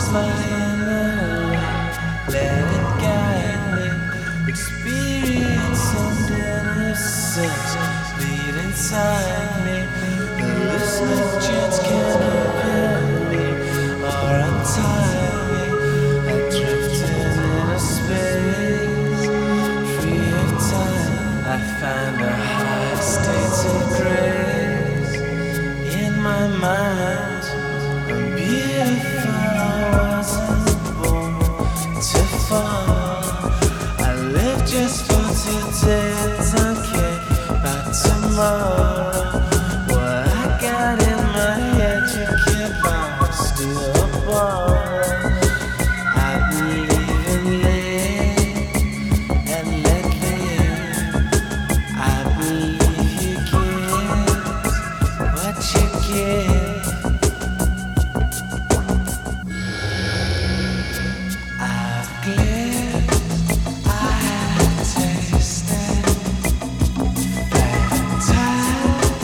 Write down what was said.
my inner light, let it guide me. Experience and innocence bleed inside me. Hallucinant chance can open me or untie me. I drifted in a space free of time. I find a high state of grace in my mind. I'm beautiful, I wasn't born to fall. I live just for today, don't care about tomorrow. What I got in my head, you can't buy, steal a ball. I believe in live and let live. I believe you give what you give. I've lived, I have tasted fantastic.